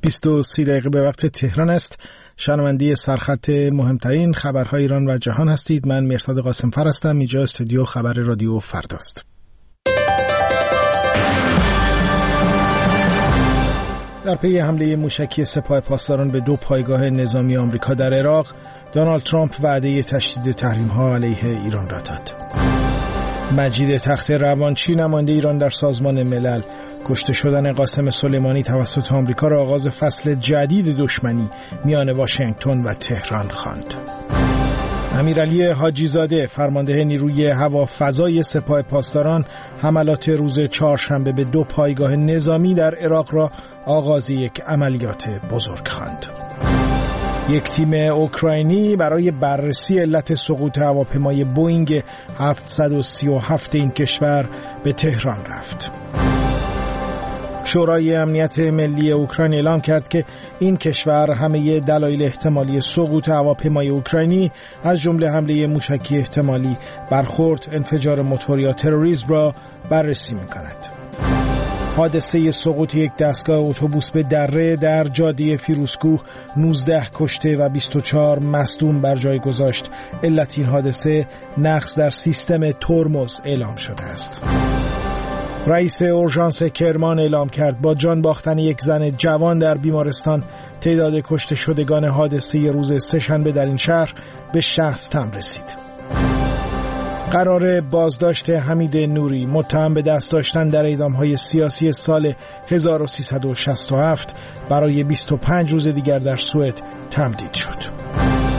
20:30 به وقت تهران است. شنونده سرخط مهمترین خبرهای ایران و جهان هستید. من مهرداد قاسمفر هستم. اینجا استودیو خبر رادیو فرداست. در پی حمله موشکی سپاه پاسداران به 2 پایگاه نظامی آمریکا در عراق، دونالد ترامپ وعده تشدید تحریم‌ها علیه ایران را داد. مجید تخت روانچی نماینده ایران در سازمان ملل کشته شدن قاسم سلیمانی توسط آمریکا را آغاز فصل جدید دشمنی میان واشنگتن و تهران خواند. امیرعلی حاجی زاده فرمانده نیروی هوافضای سپاه پاسداران حملات روز چهارشنبه به 2 پایگاه نظامی در عراق را آغاز یک عملیات بزرگ خواند. یک تیم اوکراینی برای بررسی علت سقوط هواپیمای بوئینگ 737 این کشور به تهران رفت. شورای امنیت ملی اوکراین اعلام کرد که این کشور همه دلایل احتمالی سقوط هواپیمای اوکراینی از جمله حمله موشکی احتمالی، برخورد، انفجار موتور یا تروریسم را بررسی می‌کند. حادثه سقوط یک دستگاه اتوبوس به دره در جاده فیروزکوه 19 کشته و 24 مصدوم بر جای گذاشت. علت این حادثه نقص در سیستم ترمز اعلام شده است. رئیس اورژانس کرمان اعلام کرد با جان باختن یک زن جوان در بیمارستان تعداد کشته شدگان حادثه روز سه‌شنبه در این شهر به 60 رسید. قرار بازداشت حمید نوری متهم به دست داشتن در اعدام‌های سیاسی سال 1367 برای 25 روز دیگر در سوئد تمدید شد.